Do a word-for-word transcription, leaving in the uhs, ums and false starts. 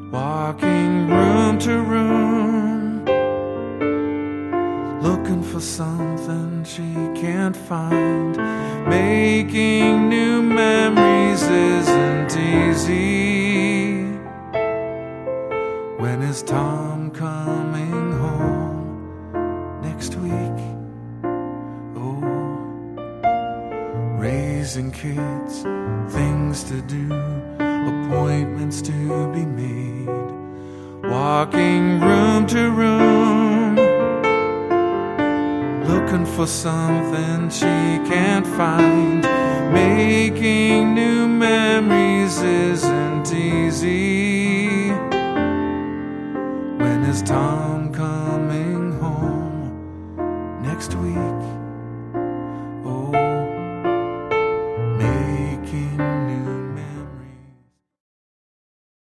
walking room to room, looking for something she can't find. Making new memories isn't easy. When is Tom coming home next week? Oh, raising kids, things to do, appointments to be made, walking room to room, looking for something she can't find. Making new memories isn't easy. When is Tom